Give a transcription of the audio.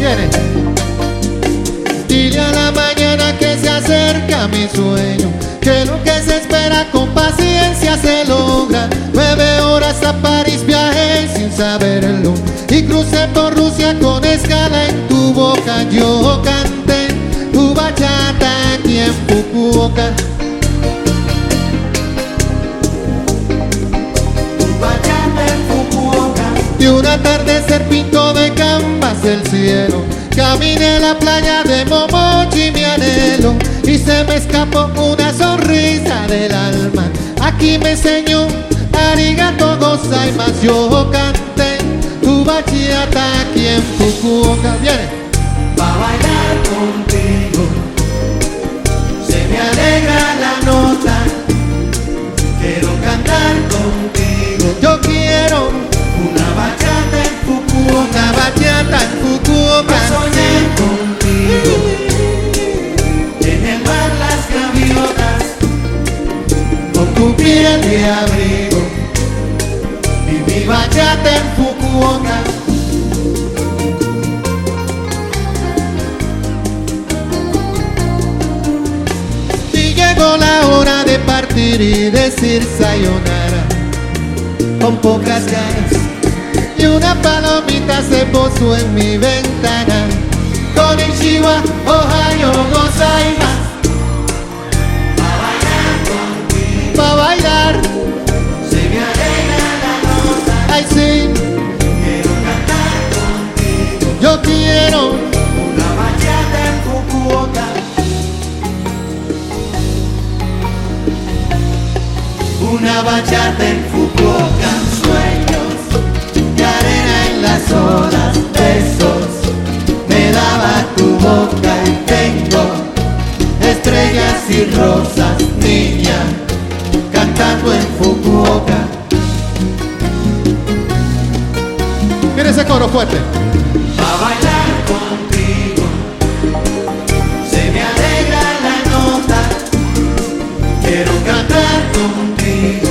Viene. Dile a la mañana que se acerca mi sueño, que lo que se espera con paciencia se logra. 9 horas a París viajé sin saberlo y crucé por Rusia con escala en tu boca. Yo canté tu bachata aquí en Fukuoka. Tu bachata en Fukuoka. Y un atardecer pintó de canvas el cielo. Caminé la playa de Momochi, mi anhelo, y se me escapó una sonrisa del alma. Aquí me enseñó arigato gozaimasu. Yo canté tu bachata aquí en Fukuoka. Viene. Pa' bailar contigo, se me alegra la nota. Quiero cantar contigo. Yo quiero una bachata en Fukuoka. una bachata en Fukuoka. Soñé contigo, en el mar las gaviotas, Con tu piel de abrigo y mi bachata en Fukuoka. Y llegó la hora de partir y decir sayonara con pocas ganas. Y una palomita se posó en mi ventana. Konnichiwa, ohayo gozaimasu. Pa' bailar, se me alegra la nota. ay sí, Quiero cantar contigo, yo quiero una bachata en Fukuoka. Una bachata en Fukuoka. Sueños de arena en las olas, besos me daba tu boca. Y tengo estrellas y rosas, niña, cantando en Fukuoka. Mira ese coro fuerte. Pa' bailar contigo, se me alegra la nota. Quiero cantar contigo,